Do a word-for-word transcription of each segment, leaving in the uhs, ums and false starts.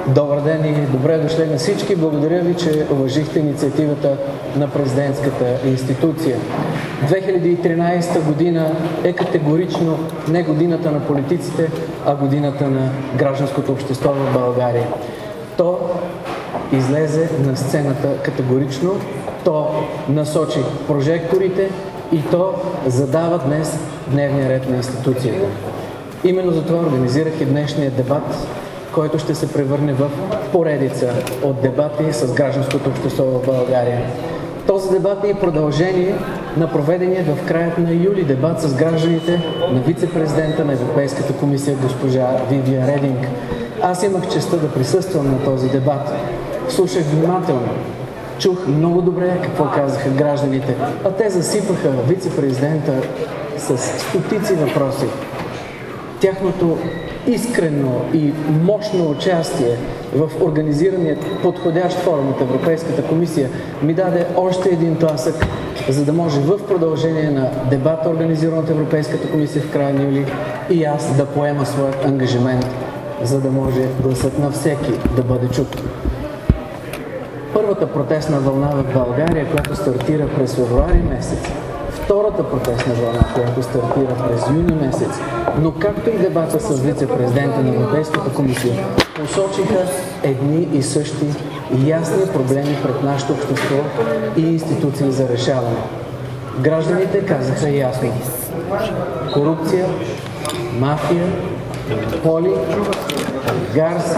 Добър ден и добре дошли на всички. Благодаря ви, че уважихте инициативата на президентската институция. две хиляди и тринадесета година е категорично не годината на политиците, а годината на гражданското общество в България. То излезе на сцената категорично, то насочи прожекторите и то задава днес дневния ред на институцията. Именно за това организирах и днешния дебат, който ще се превърне в поредица от дебати с гражданското общество в България. Този дебат е и продължение на проведения в края на юли дебат с гражданите на вице-президента на Европейската комисия госпожа Вивиан Рединг. Аз имах честта да присъствам на този дебат. Слушах внимателно. Чух много добре какво казаха гражданите, а те засипаха вице-президента с стотици въпроси. Тяхното искрено и мощно участие в организирания подходящ форум от Европейската комисия ми даде още един тласък, за да може в продължение на дебата, организиран от Европейската комисия в края на юли, и аз да поема своят ангажимент, за да може гласът на всеки да бъде чут. Първата протестна вълна в България, която стартира през февруари месец, втората протестна вълна, която стартира през юни месец, но както и дебата с вице-президента на Европейската комисия, посочиха едни и същи ясни проблеми пред нашето общество и институции за решаване. Гражданите казаха ясно: корупция, мафия, поли, гарси,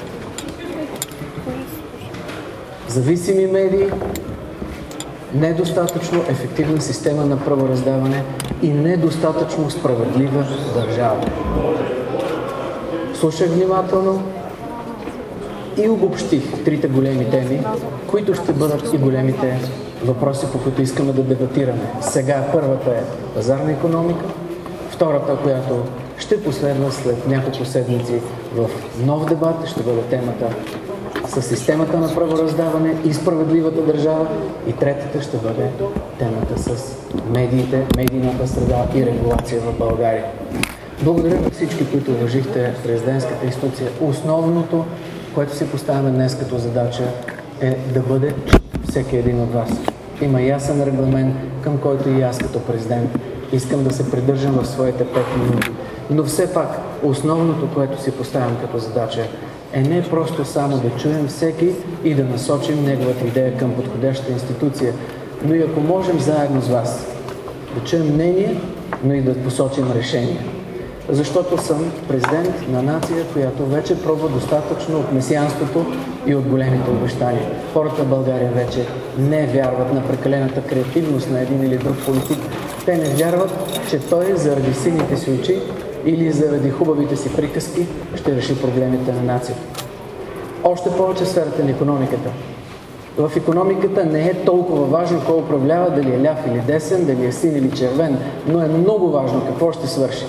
зависими медии, недостатъчно ефективна система на правораздаване и недостатъчно справедлива държава. Слушах внимателно и обобщих трите големи теми, които ще бъдат и големите въпроси, по които искаме да дебатираме. Сега първата е пазарна икономика, втората, която ще последва след няколко седмици в нов дебат, ще бъде темата с системата на правораздаване и справедливата държава, и третата ще бъде темата с медиите, медийната среда и регулация в България. Благодаря на всички, които уважихте президентската институция. Основното, което си поставяме днес като задача, е да бъде всеки един от вас. Има ясен регламент, към който и аз като президент искам да се придържам в своите пет минути. Но все пак основното, което си поставям като задача, е не просто само да чуем всеки и да насочим неговата идея към подходящата институция, но и ако можем заедно с вас да чуем мнение, но и да посочим решение. Защото съм президент на нация, която вече пробва достатъчно от месианството и от големите обещания. Хората в България вече не вярват на прекалената креативност на един или друг политик. Те не вярват, че той заради сините си очи или заради хубавите си приказки ще реши проблемите на нацията. Още повече в сферата на икономиката. В икономиката не е толкова важно кой управлява, дали е ляв или десен, дали е син или червен, но е много важно какво ще свърши.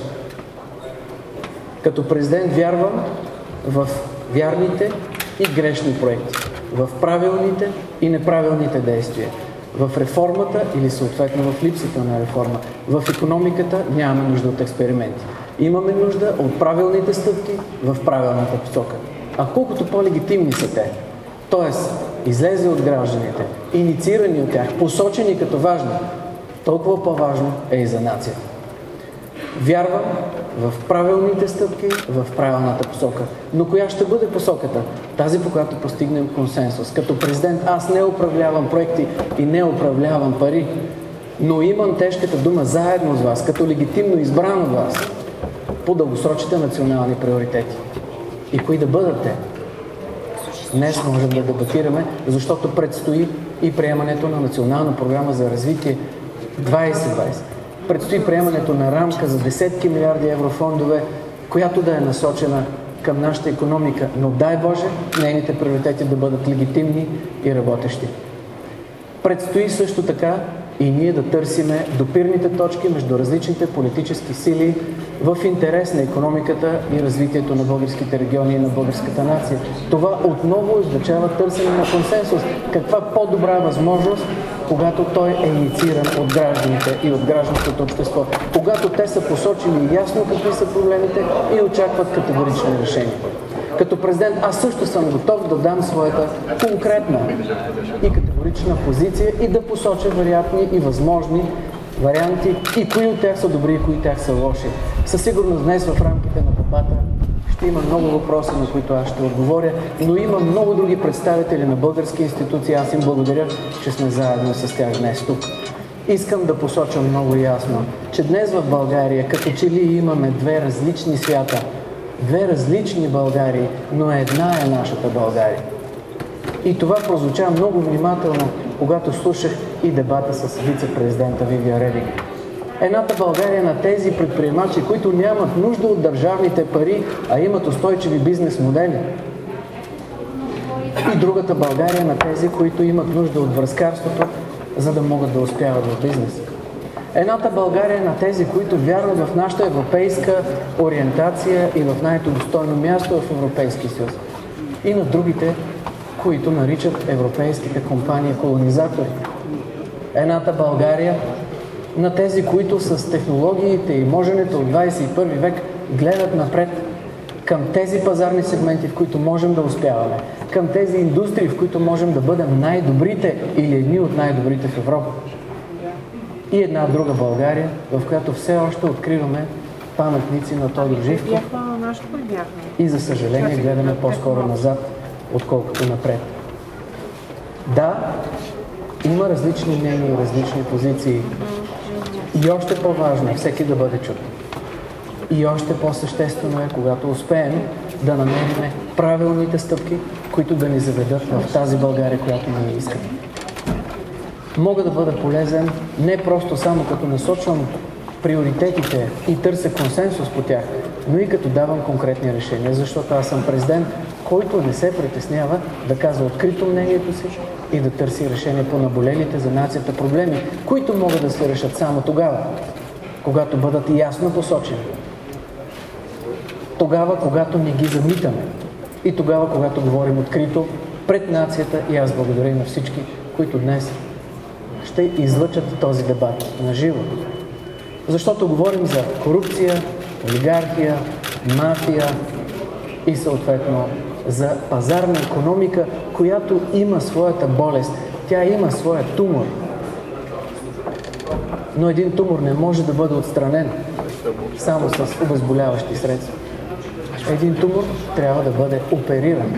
Като президент вярвам в вярните и грешни проекти, в правилните и неправилните действия, в реформата или съответно в липсата на реформа. В икономиката нямаме нужда от експерименти. Имаме нужда от правилните стъпки в правилната посока. А колкото по-легитимни са те, т.е. излезе от гражданите, инициирани от тях, посочени като важни, толкова по-важно е и за нацията. Вярвам в правилните стъпки, в правилната посока. Но коя ще бъде посоката? Тази, по която постигнем консенсус. Като президент аз не управлявам проекти и не управлявам пари, но имам тежката дума заедно с вас, като легитимно избран от вас, по дългосрочните национални приоритети. И кои да бъдат те? Днес можем да дебатираме, защото предстои и приемането на национална програма за развитие двайсет двайсет. Предстои приемането на рамка за десетки милиарди еврофондове, която да е насочена към нашата икономика, но дай Боже, нейните приоритети да бъдат легитимни и работещи. Предстои също така и ние да търсиме допирните точки между различните политически сили в интерес на икономиката и развитието на българските региони и на българската нация. Това отново означава търсене на консенсус. Каква по-добра възможност, когато той е иницииран от гражданите и от гражданското общество, когато те са посочили ясно какви са проблемите и очакват категорични решения. Като президент аз също съм готов да дам своята конкретна и категорична позиция и да посоча вероятни и възможни варианти и кои от тях са добри и кои от тях са лоши. Със сигурност днес в рамките на дебата ще има много въпроси, на които аз ще отговоря, но има много други представители на български институции. Аз им благодаря, че сме заедно с тях днес тук. Искам да посоча много ясно, че днес в България като че ли имаме две различни свята, две различни Българии, но една е нашата България. И това прозвуча много внимателно, когато слушах и дебата с вице-президента Вивиан Рединг. Едната България на тези предприемачи, които нямат нужда от държавните пари, а имат устойчиви бизнес модели. И другата България на тези, които имат нужда от връзкарството, за да могат да успяват в бизнес. Едната България на тези, които вярват в нашата европейска ориентация и в най-то достойно място в Европейския съюз. И на другите, които наричат европейските компании колонизатори. Едната България на тези, които с технологиите и моженето от двадесет и първи век гледат напред към тези пазарни сегменти, в които можем да успяваме, към тези индустрии, в които можем да бъдем най-добрите или едни от най-добрите в Европа. И една друга България, в която все още откриваме паметници на Тодор Живков и за съжаление гледаме по-скоро назад, отколкото напред. Да, има различни мнения и различни позиции. И още по-важно е всеки да бъде чут. И още по-съществено е, когато успеем да намерим правилните стъпки, които да ни заведат в тази България, която ние искаме. Мога да бъда полезен не просто само като насочвам приоритетите и търся консенсус по тях, но и като давам конкретни решения, защото аз съм президент, който не се притеснява да казва открито мнението си и да търси решение по наболелите за нацията проблеми, които могат да се решат само тогава, когато бъдат ясно посочени. Тогава, когато не ги замитаме. И тогава, когато говорим открито пред нацията, и аз благодаря на всички, които днес ще излъчат този дебат на живо. Защото говорим за корупция, олигархия, мафия и съответно за пазарна икономика, която има своята болест. Тя има своя тумор. Но един тумор не може да бъде отстранен само с обезболяващи средства. Един тумор трябва да бъде опериран.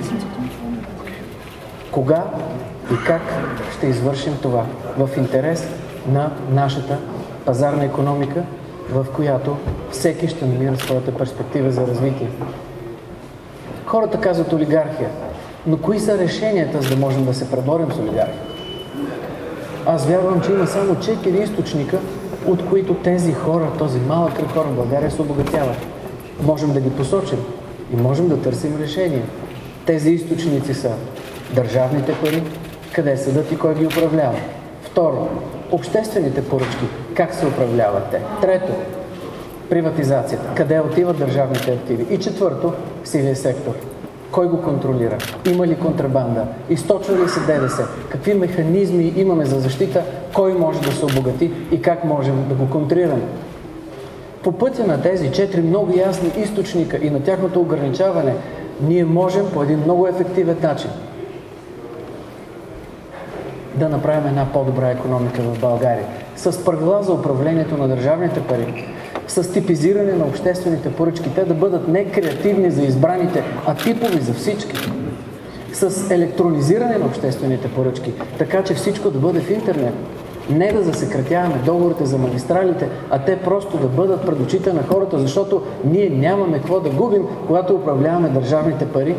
Кога и как ще извършим това? В интерес на нашата пазарна икономика, в която всеки ще намира своята перспектива за развитие. Хората казват олигархия, но кои са решенията, за да можем да се преборим с олигархия? Аз вярвам, че има само четири източника, от които тези хора, този малък кръг хора в България се обогатяват. Можем да ги посочим и можем да търсим решение. Тези източници са държавните пари, къде седат и кой ги управлява. Второ, обществените поръчки, как се управляват те. Трето, приватизацията, къде отиват държавните активи. И четвърто, сивия сектор. Кой го контролира? Има ли контрабанда? Източва ли се ДДС? Какви механизми имаме за защита? Кой може да се обогати и как можем да го контрираме? По пътя на тези четири много ясни източника и на тяхното ограничаване, ние можем по един много ефективен начин да направим една по-добра икономика в България. С правила за управлението на държавните пари, с типизиране на обществените поръчки, те да бъдат не креативни за избраните, а типови за всички. С електронизиране на обществените поръчки, така че всичко да бъде в интернет. Не да засекретяваме договорите за магистралите, а те просто да бъдат пред очите на хората, защото ние нямаме какво да губим, когато управляваме държавните пари.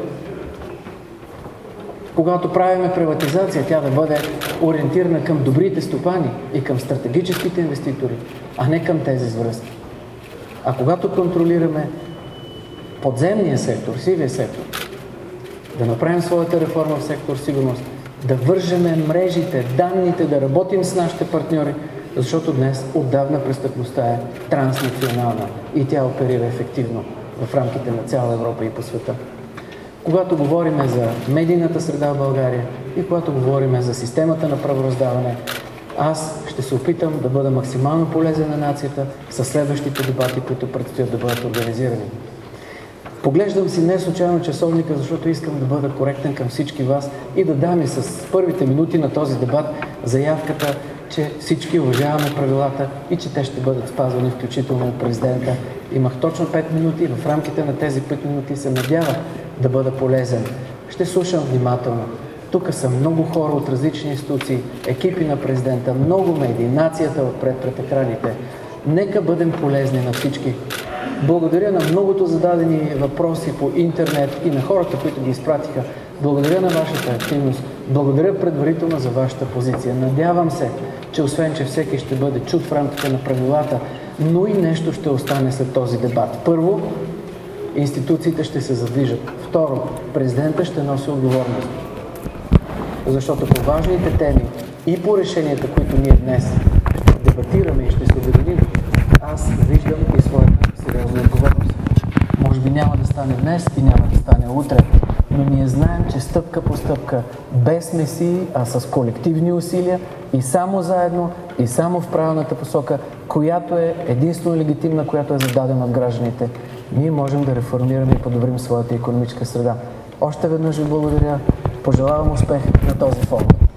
Когато правиме приватизация, тя да бъде ориентирана към добрите стопани и към стратегическите инвеститори, а не към тези с връзки. А когато контролираме подземния сектор, сивия сектор, да направим своята реформа в сектор сигурност, да вържеме мрежите, данните, да работим с нашите партньори, защото днес отдавна престъпността е транснационална и тя оперира ефективно в рамките на цяла Европа и по света. Когато говорим за медийната среда в България и когато говорим за системата на правораздаване, аз ще се опитам да бъда максимално полезен на нацията със следващите дебати, които предстоят да бъдат организирани. Поглеждам си не случайно часовника, защото искам да бъда коректен към всички вас и да дам и с първите минути на този дебат заявката, че всички уважаваме правилата и че те ще бъдат спазвани, включително от президента. Имах точно пет минути и в рамките на тези пет минути се надявах да бъда полезен. Ще слушам внимателно. Тук са много хора от различни институции, екипи на президента, много медии, нацията отпред пред екраните. Нека бъдем полезни на всички. Благодаря на многото зададени въпроси по интернет и на хората, които ги изпратиха. Благодаря на вашата активност. Благодаря предварително за вашата позиция. Надявам се, че освен, че всеки ще бъде чут в рамките на правилата, но и нещо ще остане след този дебат. Първо, институциите ще се задвижат. Второ, президента ще носи отговорност. Защото по важните теми и по решенията, които ние днес ще дебатираме и ще се обединим, аз виждам и своята сериозна отговорност. Може би няма да стане днес и няма да стане утре, но ние знаем, че стъпка по стъпка, без месии, а с колективни усилия и само заедно, и само в правилната посока, която е единствено легитимна, която е зададена от гражданите, ние можем да реформираме и подобрим своята икономическа среда. Още веднъж ви благодаря. Пожелавам успех на този форум.